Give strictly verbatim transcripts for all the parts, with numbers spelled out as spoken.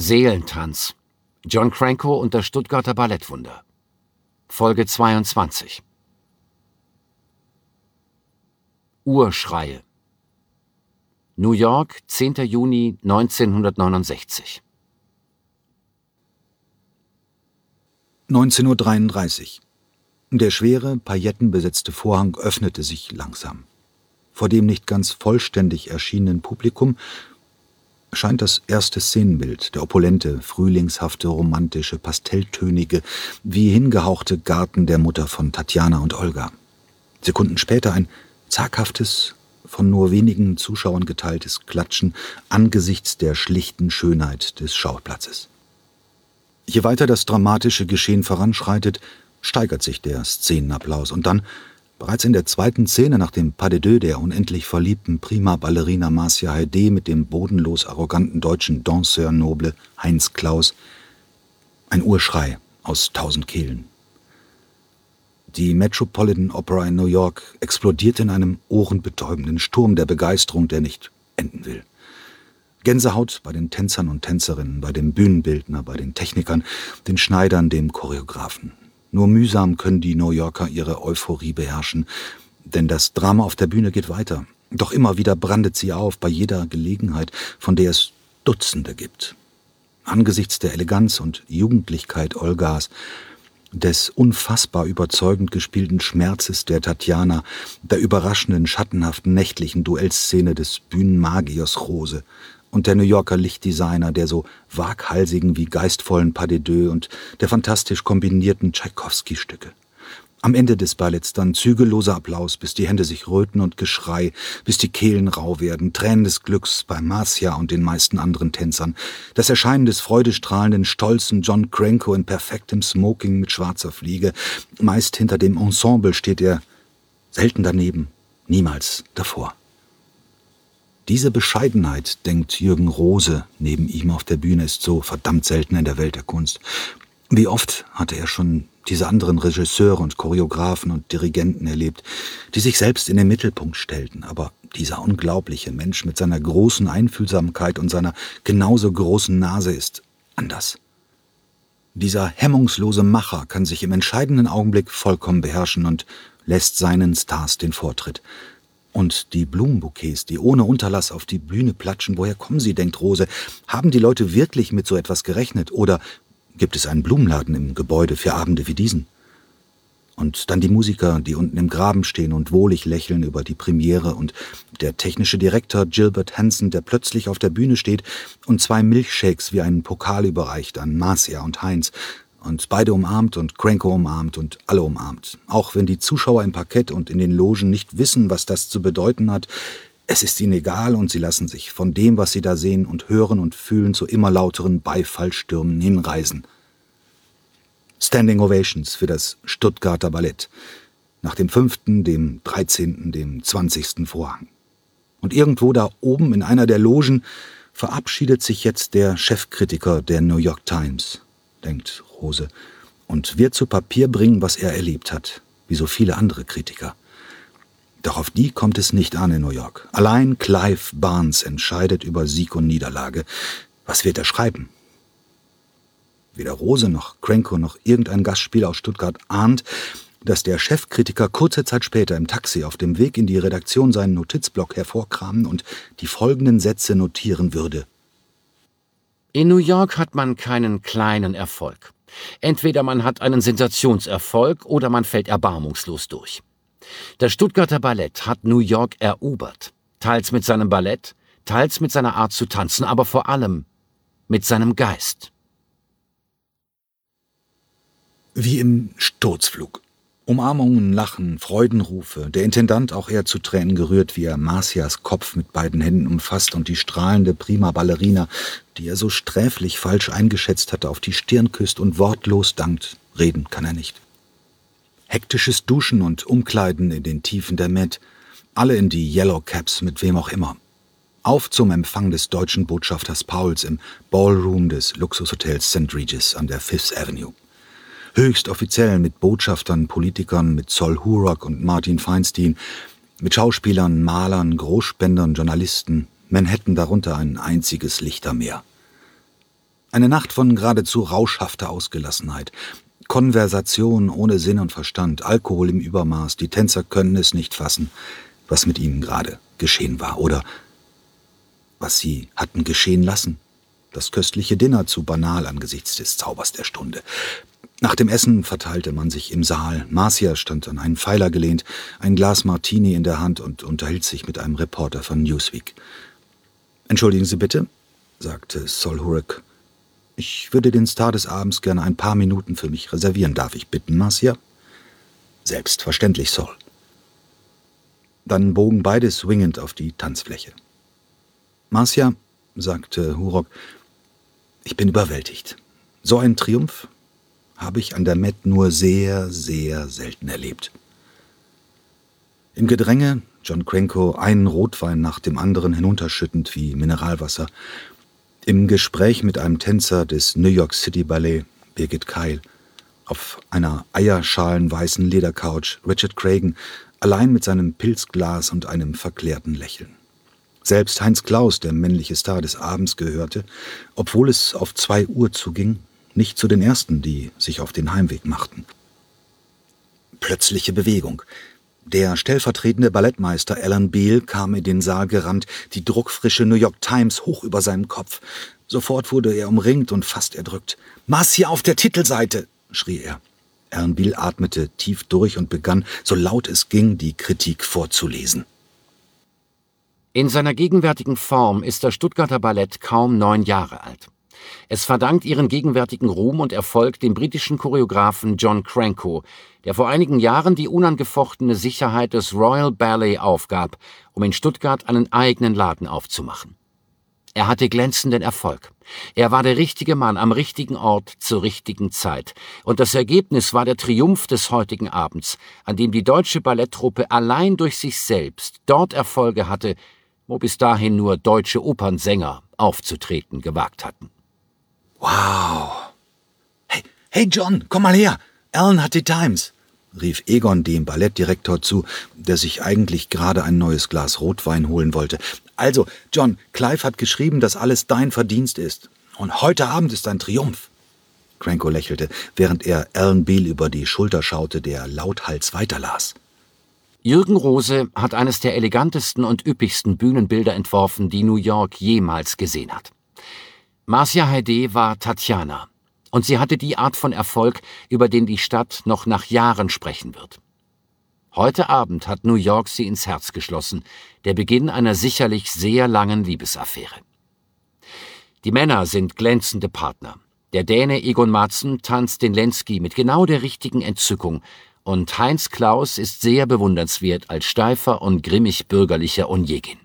Seelentanz. John Cranko und das Stuttgarter Ballettwunder. Folge zweiundzwanzig. Urschreie. New York, zehnter Juni neunzehnhundertneunundsechzig. neunzehn Uhr dreiunddreißig. Der schwere, paillettenbesetzte Vorhang öffnete sich langsam. Vor dem nicht ganz vollständig erschienenen Publikum scheint das erste Szenenbild, der opulente, frühlingshafte, romantische, pastelltönige, wie hingehauchte Garten der Mutter von Tatjana und Olga. Sekunden später ein zaghaftes, von nur wenigen Zuschauern geteiltes Klatschen angesichts der schlichten Schönheit des Schauplatzes. Je weiter das dramatische Geschehen voranschreitet, steigert sich der Szenenapplaus und dann, bereits in der zweiten Szene nach dem Pas de deux der unendlich verliebten Prima-Ballerina Marcia Haydée mit dem bodenlos arroganten deutschen Danseur noble Heinz Klaus, ein Urschrei aus tausend Kehlen. Die Metropolitan Opera in New York explodiert in einem ohrenbetäubenden Sturm der Begeisterung, der nicht enden will. Gänsehaut bei den Tänzern und Tänzerinnen, bei dem Bühnenbildner, bei den Technikern, den Schneidern, dem Choreografen. Nur mühsam können die New Yorker ihre Euphorie beherrschen, denn das Drama auf der Bühne geht weiter. Doch immer wieder brandet sie auf, bei jeder Gelegenheit, von der es Dutzende gibt. Angesichts der Eleganz und Jugendlichkeit Olgas, des unfassbar überzeugend gespielten Schmerzes der Tatjana, der überraschenden, schattenhaften, nächtlichen Duellszene des Bühnenmagiers Rose und der New Yorker Lichtdesigner, der so waghalsigen wie geistvollen Pas de deux und der fantastisch kombinierten Tschaikowski-Stücke. Am Ende des Balletts dann zügelloser Applaus, bis die Hände sich röten und Geschrei, bis die Kehlen rau werden, Tränen des Glücks bei Marcia und den meisten anderen Tänzern, das Erscheinen des freudestrahlenden, stolzen John Cranko in perfektem Smoking mit schwarzer Fliege. Meist hinter dem Ensemble steht er, selten daneben, niemals davor. Diese Bescheidenheit, denkt Jürgen Rose, neben ihm auf der Bühne, ist so verdammt selten in der Welt der Kunst. Wie oft hatte er schon diese anderen Regisseure und Choreografen und Dirigenten erlebt, die sich selbst in den Mittelpunkt stellten. Aber dieser unglaubliche Mensch mit seiner großen Einfühlsamkeit und seiner genauso großen Nase ist anders. Dieser hemmungslose Macher kann sich im entscheidenden Augenblick vollkommen beherrschen und lässt seinen Stars den Vortritt. Und die Blumenbouquets, die ohne Unterlass auf die Bühne platschen, woher kommen sie, denkt Rose? Haben die Leute wirklich mit so etwas gerechnet? Oder gibt es einen Blumenladen im Gebäude für Abende wie diesen? Und dann die Musiker, die unten im Graben stehen und wohlig lächeln über die Premiere und der technische Direktor Gilbert Hansen, der plötzlich auf der Bühne steht und zwei Milchshakes wie einen Pokal überreicht an Marcia und Heinz und beide umarmt und Cranko umarmt und alle umarmt. Auch wenn die Zuschauer im Parkett und in den Logen nicht wissen, was das zu bedeuten hat, es ist ihnen egal und sie lassen sich von dem, was sie da sehen und hören und fühlen, zu immer lauteren Beifallstürmen hinreißen. Standing Ovations für das Stuttgarter Ballett. Nach dem fünften, dem dreizehnten, dem zwanzigsten Vorhang. Und irgendwo da oben in einer der Logen verabschiedet sich jetzt der Chefkritiker der New York Times, denkt Rose, und wird zu Papier bringen, was er erlebt hat, wie so viele andere Kritiker. Doch auf die kommt es nicht an in New York. Allein Clive Barnes entscheidet über Sieg und Niederlage. Was wird er schreiben? Weder Rose noch Cranko noch irgendein Gastspieler aus Stuttgart ahnt, dass der Chefkritiker kurze Zeit später im Taxi auf dem Weg in die Redaktion seinen Notizblock hervorkramen und die folgenden Sätze notieren würde. In New York hat man keinen kleinen Erfolg. Entweder man hat einen Sensationserfolg oder man fällt erbarmungslos durch. Das Stuttgarter Ballett hat New York erobert, teils mit seinem Ballett, teils mit seiner Art zu tanzen, aber vor allem mit seinem Geist. Wie im Sturzflug. Umarmungen, Lachen, Freudenrufe, der Intendant auch eher zu Tränen gerührt, wie er Marcias Kopf mit beiden Händen umfasst und die strahlende Prima-Ballerina, die er so sträflich falsch eingeschätzt hatte, auf die Stirn küsst und wortlos dankt. Reden kann er nicht. Hektisches Duschen und Umkleiden in den Tiefen der Met, alle in die Yellow Caps mit wem auch immer. Auf zum Empfang des deutschen Botschafters Pauls im Ballroom des Luxushotels Saint Regis an der Fifth Avenue. Höchst offiziell mit Botschaftern, Politikern, mit Sol Hurok und Martin Feinstein, mit Schauspielern, Malern, Großspendern, Journalisten, Manhattan darunter ein einziges Lichtermeer. Eine Nacht von geradezu rauschhafter Ausgelassenheit. Konversation ohne Sinn und Verstand, Alkohol im Übermaß. Die Tänzer können es nicht fassen, was mit ihnen gerade geschehen war oder was sie hatten geschehen lassen. Das köstliche Dinner zu banal angesichts des Zaubers der Stunde. Nach dem Essen verteilte man sich im Saal. Marcia stand an einen Pfeiler gelehnt, ein Glas Martini in der Hand und unterhielt sich mit einem Reporter von Newsweek. »Entschuldigen Sie bitte«, sagte Sol Hurok. »Ich würde den Star des Abends gerne ein paar Minuten für mich reservieren. Darf ich bitten, Marcia?« »Selbstverständlich, Sol.« Dann bogen beide swingend auf die Tanzfläche. »Marcia«, sagte Hurok, »ich bin überwältigt. So einen Triumph habe ich an der Met nur sehr, sehr selten erlebt.« Im Gedränge, John Cranko einen Rotwein nach dem anderen hinunterschüttend wie Mineralwasser, im Gespräch mit einem Tänzer des New York City Ballet, Birgit Keil, auf einer eierschalenweißen Ledercouch, Richard Cragen, allein mit seinem Pilzglas und einem verklärten Lächeln. Selbst Heinz Klaus, der männliche Star des Abends, gehörte, obwohl es auf zwei Uhr zuging, nicht zu den Ersten, die sich auf den Heimweg machten. Plötzliche Bewegung. Der stellvertretende Ballettmeister Alan Beale kam in den Saal gerannt, die druckfrische New York Times hoch über seinem Kopf. Sofort wurde er umringt und fast erdrückt. »Marcia auf der Titelseite«, schrie er. Alan Beale atmete tief durch und begann, so laut es ging, die Kritik vorzulesen. In seiner gegenwärtigen Form ist das Stuttgarter Ballett kaum neun Jahre alt. Es verdankt ihren gegenwärtigen Ruhm und Erfolg dem britischen Choreografen John Cranko, der vor einigen Jahren die unangefochtene Sicherheit des Royal Ballet aufgab, um in Stuttgart einen eigenen Laden aufzumachen. Er hatte glänzenden Erfolg. Er war der richtige Mann am richtigen Ort zur richtigen Zeit. Und das Ergebnis war der Triumph des heutigen Abends, an dem die deutsche Balletttruppe allein durch sich selbst dort Erfolge hatte, wo bis dahin nur deutsche Opernsänger aufzutreten gewagt hatten. »Wow! Hey, hey John, komm mal her! Alan hat die Times«, rief Egon dem Ballettdirektor zu, der sich eigentlich gerade ein neues Glas Rotwein holen wollte. »Also, John, Clive hat geschrieben, dass alles dein Verdienst ist. Und heute Abend ist ein Triumph.« Cranko lächelte, während er Alan Beale über die Schulter schaute, der lauthals weiterlas. Jürgen Rose hat eines der elegantesten und üppigsten Bühnenbilder entworfen, die New York jemals gesehen hat. Marcia Haydé war Tatjana, und sie hatte die Art von Erfolg, über den die Stadt noch nach Jahren sprechen wird. Heute Abend hat New York sie ins Herz geschlossen, der Beginn einer sicherlich sehr langen Liebesaffäre. Die Männer sind glänzende Partner. Der Däne Egon Madsen tanzt den Lenski mit genau der richtigen Entzückung, und Heinz Klaus ist sehr bewundernswert als steifer und grimmig bürgerlicher Onegin.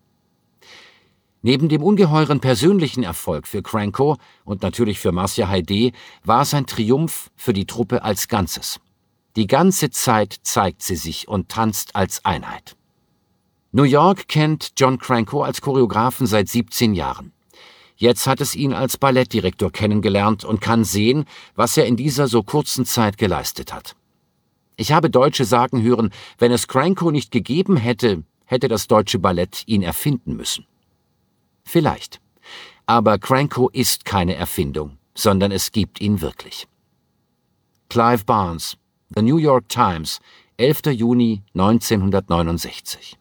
Neben dem ungeheuren persönlichen Erfolg für Cranko und natürlich für Marcia Haydé war es ein Triumph für die Truppe als Ganzes. Die ganze Zeit zeigt sie sich und tanzt als Einheit. New York kennt John Cranko als Choreografen seit siebzehn Jahren. Jetzt hat es ihn als Ballettdirektor kennengelernt und kann sehen, was er in dieser so kurzen Zeit geleistet hat. Ich habe Deutsche sagen hören, wenn es Cranko nicht gegeben hätte, hätte das deutsche Ballett ihn erfinden müssen. Vielleicht. Aber Cranko ist keine Erfindung, sondern es gibt ihn wirklich. Clive Barnes, The New York Times, elfter Juni neunzehnhundertneunundsechzig.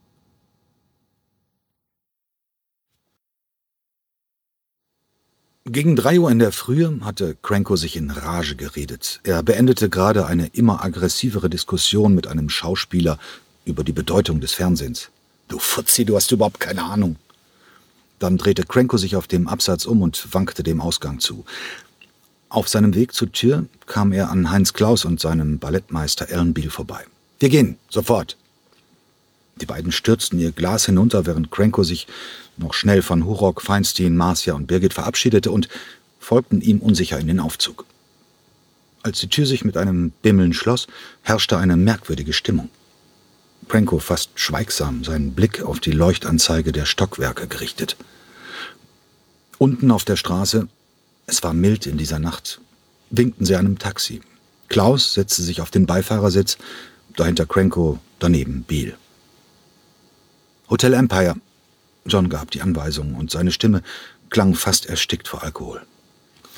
Gegen drei Uhr in der Früh hatte Cranko sich in Rage geredet. Er beendete gerade eine immer aggressivere Diskussion mit einem Schauspieler über die Bedeutung des Fernsehens. »Du Fuzzi, du hast überhaupt keine Ahnung.« Dann drehte Cranko sich auf dem Absatz um und wankte dem Ausgang zu. Auf seinem Weg zur Tür kam er an Heinz Klaus und seinem Ballettmeister Alan Beale vorbei. »Wir gehen, sofort!« Die beiden stürzten ihr Glas hinunter, während Cranko sich noch schnell von Hurok, Feinstein, Marcia und Birgit verabschiedete und folgten ihm unsicher in den Aufzug. Als die Tür sich mit einem Bimmeln schloss, herrschte eine merkwürdige Stimmung. Cranko fast schweigsam, seinen Blick auf die Leuchtanzeige der Stockwerke gerichtet. Unten auf der Straße, es war mild in dieser Nacht, winkten sie einem Taxi. Klaus setzte sich auf den Beifahrersitz, dahinter Cranko, daneben Beale. »Hotel Empire«, John gab die Anweisung und seine Stimme klang fast erstickt vor Alkohol.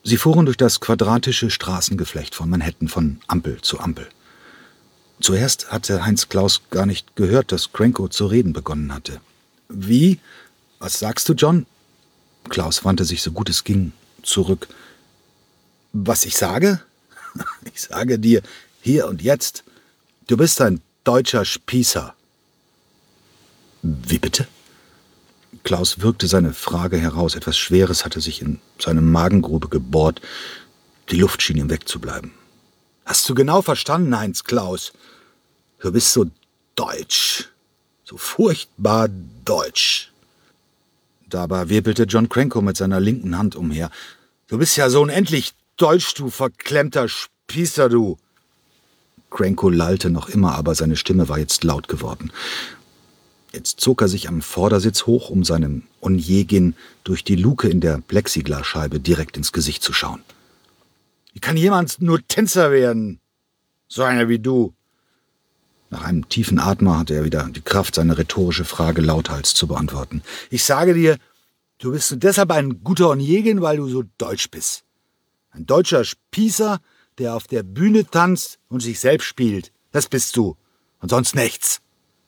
Sie fuhren durch das quadratische Straßengeflecht von Manhattan von Ampel zu Ampel. Zuerst hatte Heinz Klaus gar nicht gehört, dass Cranko zu reden begonnen hatte. »Wie? Was sagst du, John?« Klaus wandte sich so gut es ging zurück. »Was ich sage? Ich sage dir, hier und jetzt, du bist ein deutscher Spießer.« »Wie bitte?« Klaus würgte seine Frage heraus. Etwas Schweres hatte sich in seine Magengrube gebohrt. Die Luft schien ihm wegzubleiben. »Hast du genau verstanden, Heinz Klaus? Du bist so deutsch, so furchtbar deutsch.« Dabei wirbelte John Cranko mit seiner linken Hand umher. »Du bist ja so unendlich deutsch, du verklemmter Spießer, du!« Cranko lallte noch immer, aber seine Stimme war jetzt laut geworden. Jetzt zog er sich am Vordersitz hoch, um seinem Onegin durch die Luke in der Plexiglasscheibe direkt ins Gesicht zu schauen. »Wie kann jemand nur Tänzer werden? So einer wie du?« Nach einem tiefen Atmer hatte er wieder die Kraft, seine rhetorische Frage lauthals zu beantworten. »Ich sage dir, du bist nur deshalb ein guter Onegin, weil du so deutsch bist. Ein deutscher Spießer, der auf der Bühne tanzt und sich selbst spielt. Das bist du. Und sonst nichts.«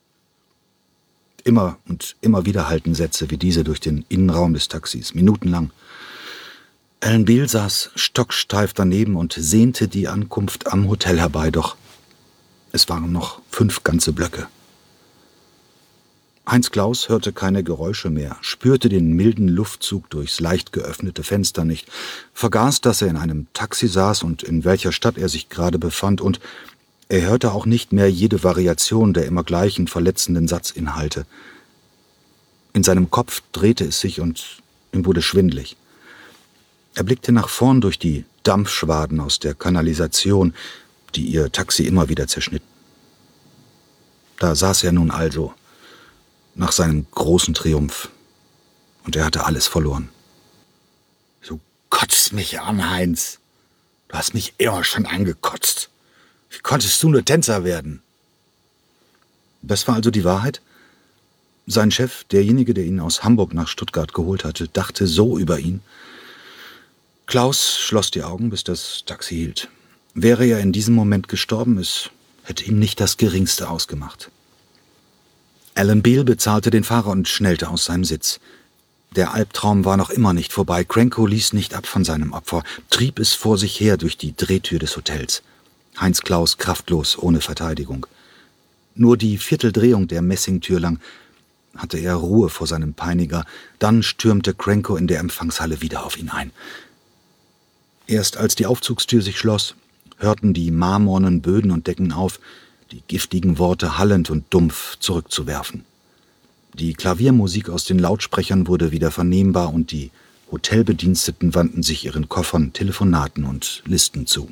Immer und immer wieder hallten Sätze wie diese durch den Innenraum des Taxis, minutenlang. Alan Beale saß stocksteif daneben und sehnte die Ankunft am Hotel herbei, doch es waren noch fünf ganze Blöcke. Heinz Klaus hörte keine Geräusche mehr, spürte den milden Luftzug durchs leicht geöffnete Fenster nicht, vergaß, dass er in einem Taxi saß und in welcher Stadt er sich gerade befand, und er hörte auch nicht mehr jede Variation der immer gleichen verletzenden Satzinhalte. In seinem Kopf drehte es sich und ihm wurde schwindlig. Er blickte nach vorn durch die Dampfschwaden aus der Kanalisation, die ihr Taxi immer wieder zerschnitten. Da saß er nun also, nach seinem großen Triumph, und er hatte alles verloren. »Du kotzt mich an, Heinz. Du hast mich immer schon angekotzt. Wie konntest du nur Tänzer werden?« Das war also die Wahrheit? Sein Chef, derjenige, der ihn aus Hamburg nach Stuttgart geholt hatte, dachte so über ihn. Klaus schloss die Augen, bis das Taxi hielt. Wäre er in diesem Moment gestorben, es hätte ihm nicht das Geringste ausgemacht. Alan Beale bezahlte den Fahrer und schnellte aus seinem Sitz. Der Albtraum war noch immer nicht vorbei. Cranko ließ nicht ab von seinem Opfer, trieb es vor sich her durch die Drehtür des Hotels. Heinz Klaus kraftlos, ohne Verteidigung. Nur die Vierteldrehung der Messingtür lang hatte er Ruhe vor seinem Peiniger. Dann stürmte Cranko in der Empfangshalle wieder auf ihn ein. Erst als die Aufzugstür sich schloss, hörten die marmornen Böden und Decken auf, die giftigen Worte hallend und dumpf zurückzuwerfen. Die Klaviermusik aus den Lautsprechern wurde wieder vernehmbar und die Hotelbediensteten wandten sich ihren Koffern, Telefonaten und Listen zu.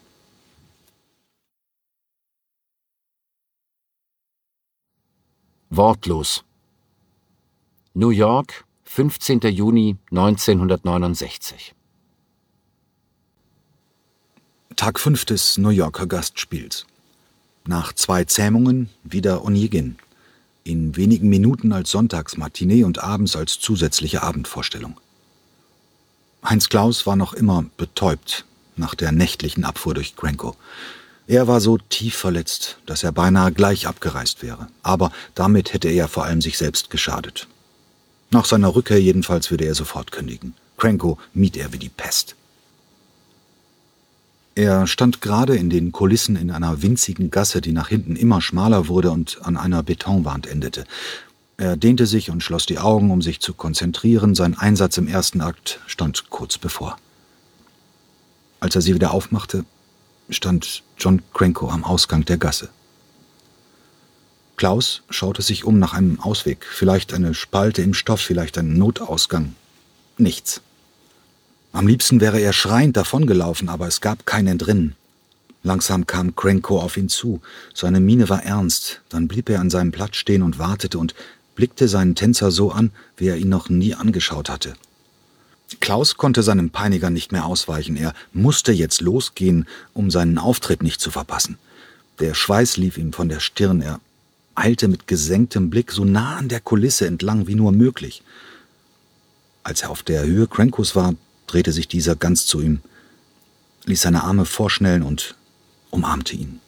Wortlos. New York, fünfzehnter Juni neunzehnhundertneunundsechzig. Tag fünf des New Yorker Gastspiels. Nach zwei Zähmungen wieder Onegin. In wenigen Minuten als Sonntagsmatinee und abends als zusätzliche Abendvorstellung. Heinz Klaus war noch immer betäubt nach der nächtlichen Abfuhr durch Cranko. Er war so tief verletzt, dass er beinahe gleich abgereist wäre. Aber damit hätte er vor allem sich selbst geschadet. Nach seiner Rückkehr jedenfalls würde er sofort kündigen. Cranko mied er wie die Pest. Er stand gerade in den Kulissen in einer winzigen Gasse, die nach hinten immer schmaler wurde und an einer Betonwand endete. Er dehnte sich und schloss die Augen, um sich zu konzentrieren. Sein Einsatz im ersten Akt stand kurz bevor. Als er sie wieder aufmachte, stand John Cranko am Ausgang der Gasse. Klaus schaute sich um nach einem Ausweg, vielleicht eine Spalte im Stoff, vielleicht ein Notausgang. Nichts. Am liebsten wäre er schreiend davongelaufen, aber es gab kein Entrinnen. Langsam kam Cranko auf ihn zu. Seine Miene war ernst. Dann blieb er an seinem Platz stehen und wartete und blickte seinen Tänzer so an, wie er ihn noch nie angeschaut hatte. Klaus konnte seinem Peiniger nicht mehr ausweichen. Er musste jetzt losgehen, um seinen Auftritt nicht zu verpassen. Der Schweiß lief ihm von der Stirn. Er eilte mit gesenktem Blick so nah an der Kulisse entlang wie nur möglich. Als er auf der Höhe Crankos war, drehte sich dieser ganz zu ihm, ließ seine Arme vorschnellen und umarmte ihn.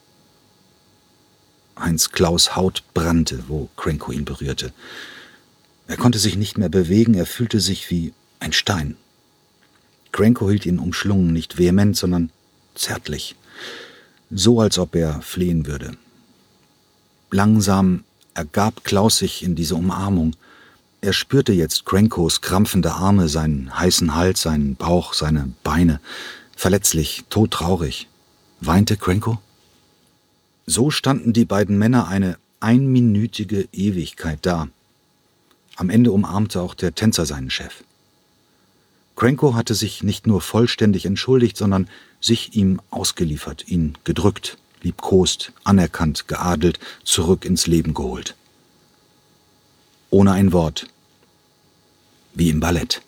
Heinz Klaus' Haut brannte, wo Cranko ihn berührte. Er konnte sich nicht mehr bewegen, er fühlte sich wie ein Stein. Cranko hielt ihn umschlungen, nicht vehement, sondern zärtlich, so als ob er flehen würde. Langsam ergab Klaus sich in diese Umarmung. Er spürte jetzt Crankos krampfende Arme, seinen heißen Hals, seinen Bauch, seine Beine. Verletzlich, todtraurig. Weinte Cranko? So standen die beiden Männer eine einminütige Ewigkeit da. Am Ende umarmte auch der Tänzer seinen Chef. Cranko hatte sich nicht nur vollständig entschuldigt, sondern sich ihm ausgeliefert, ihn gedrückt, liebkost, anerkannt, geadelt, zurück ins Leben geholt. Ohne ein Wort. Wie im Ballett.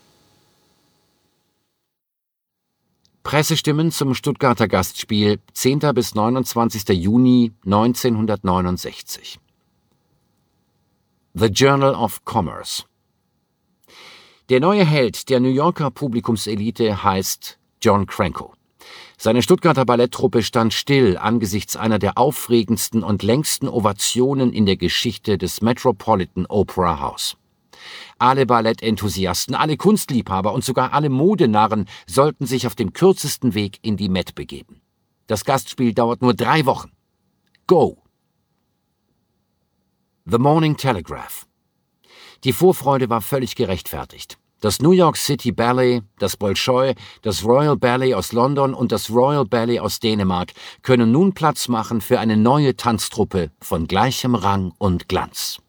Pressestimmen zum Stuttgarter Gastspiel zehnter bis neunundzwanzigster Juni neunzehnhundertneunundsechzig. The Journal of Commerce. Der neue Held der New Yorker Publikumselite heißt John Cranko. Seine Stuttgarter Balletttruppe stand still angesichts einer der aufregendsten und längsten Ovationen in der Geschichte des Metropolitan Opera House. Alle Ballettenthusiasten, alle Kunstliebhaber und sogar alle Modenarren sollten sich auf dem kürzesten Weg in die Met begeben. Das Gastspiel dauert nur drei Wochen. Go! The Morning Telegraph. Die Vorfreude war völlig gerechtfertigt. Das New York City Ballet, das Bolschoi, das Royal Ballet aus London und das Royal Ballet aus Dänemark können nun Platz machen für eine neue Tanztruppe von gleichem Rang und Glanz.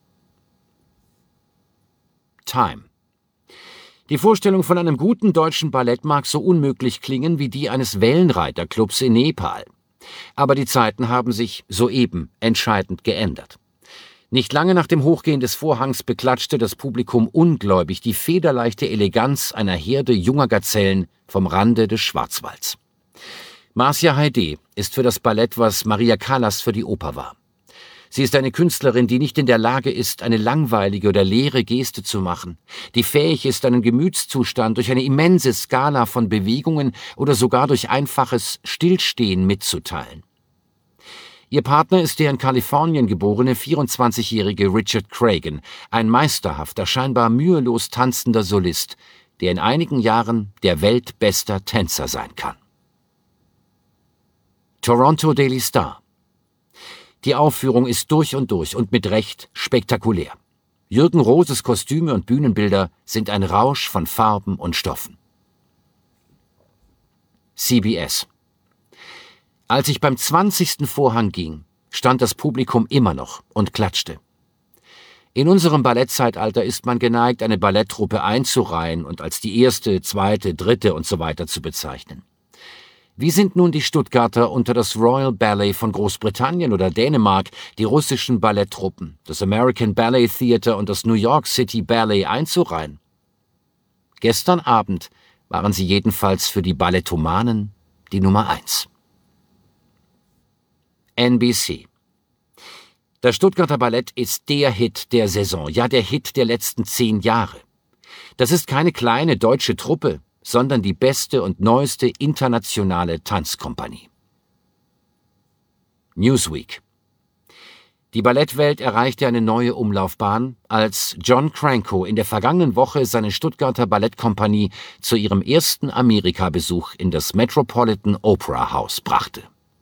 Time. Die Vorstellung von einem guten deutschen Ballett mag so unmöglich klingen wie die eines Wellenreiterclubs in Nepal. Aber die Zeiten haben sich soeben entscheidend geändert. Nicht lange nach dem Hochgehen des Vorhangs beklatschte das Publikum ungläubig die federleichte Eleganz einer Herde junger Gazellen vom Rande des Schwarzwalds. Marcia Haydée ist für das Ballett, was Maria Callas für die Oper war. Sie ist eine Künstlerin, die nicht in der Lage ist, eine langweilige oder leere Geste zu machen, die fähig ist, einen Gemütszustand durch eine immense Skala von Bewegungen oder sogar durch einfaches Stillstehen mitzuteilen. Ihr Partner ist der in Kalifornien geborene vierundzwanzigjährige Richard Cragen, ein meisterhafter, scheinbar mühelos tanzender Solist, der in einigen Jahren der weltbester Tänzer sein kann. Toronto Daily Star. Die Aufführung ist durch und durch und mit Recht spektakulär. Jürgen Roses Kostüme und Bühnenbilder sind ein Rausch von Farben und Stoffen. C B S. Als ich beim zwanzigsten Vorhang ging, stand das Publikum immer noch und klatschte. In unserem Ballettzeitalter ist man geneigt, eine Balletttruppe einzureihen und als die erste, zweite, dritte und so weiter zu bezeichnen. Wie sind nun die Stuttgarter unter das Royal Ballet von Großbritannien oder Dänemark, die russischen Balletttruppen, das American Ballet Theatre und das New York City Ballet einzureihen? Gestern Abend waren sie jedenfalls für die Ballettomanen die Nummer eins. N B C. Das Stuttgarter Ballett ist der Hit der Saison, ja der Hit der letzten zehn Jahre. Das ist keine kleine deutsche Truppe, sondern die beste und neueste internationale Tanzkompanie. Newsweek. Die Ballettwelt erreichte eine neue Umlaufbahn, als John Cranko in der vergangenen Woche seine Stuttgarter Ballettkompanie zu ihrem ersten Amerikabesuch in das Metropolitan Opera House brachte.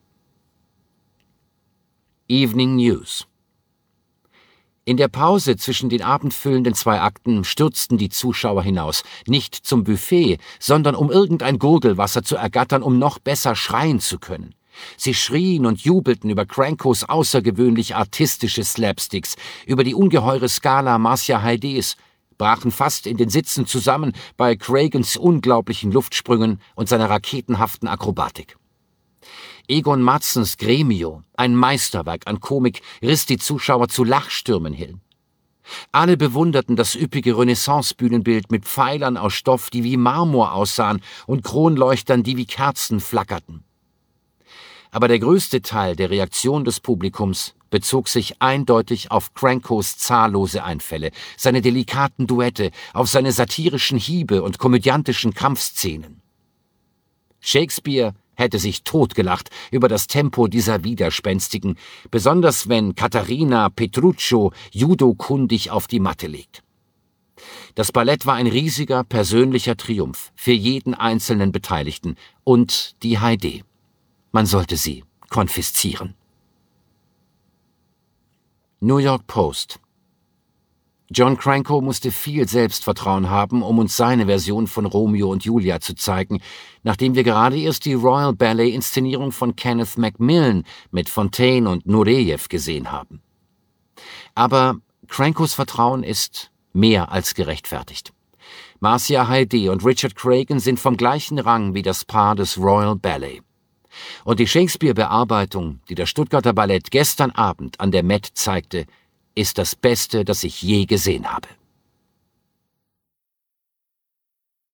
Evening News. In der Pause zwischen den abendfüllenden zwei Akten stürzten die Zuschauer hinaus, nicht zum Buffet, sondern um irgendein Gurgelwasser zu ergattern, um noch besser schreien zu können. Sie schrien und jubelten über Crankos außergewöhnlich artistische Slapsticks, über die ungeheure Skala Marcia Haydées, brachen fast in den Sitzen zusammen bei Cragans unglaublichen Luftsprüngen und seiner raketenhaften Akrobatik. Egon Matzens Gremio, ein Meisterwerk an Komik, riss die Zuschauer zu Lachstürmen hin. Alle bewunderten das üppige Renaissance-Bühnenbild mit Pfeilern aus Stoff, die wie Marmor aussahen, und Kronleuchtern, die wie Kerzen flackerten. Aber der größte Teil der Reaktion des Publikums bezog sich eindeutig auf Crankos zahllose Einfälle, seine delikaten Duette, auf seine satirischen Hiebe und komödiantischen Kampfszenen. Shakespeare hätte sich totgelacht über das Tempo dieser Widerspenstigen, besonders wenn Katharina Petruccio judokundig auf die Matte legt. Das Ballett war ein riesiger persönlicher Triumph für jeden einzelnen Beteiligten und die Haydée. Man sollte sie konfiszieren. New York Post. John Cranko musste viel Selbstvertrauen haben, um uns seine Version von Romeo und Julia zu zeigen, nachdem wir gerade erst die Royal Ballet-Inszenierung von Kenneth Macmillan mit Fontaine und Nureyev gesehen haben. Aber Crankos Vertrauen ist mehr als gerechtfertigt. Marcia Haydée und Richard Cragen sind vom gleichen Rang wie das Paar des Royal Ballet. Und die Shakespeare-Bearbeitung, die das Stuttgarter Ballett gestern Abend an der Met zeigte, ist das Beste, das ich je gesehen habe.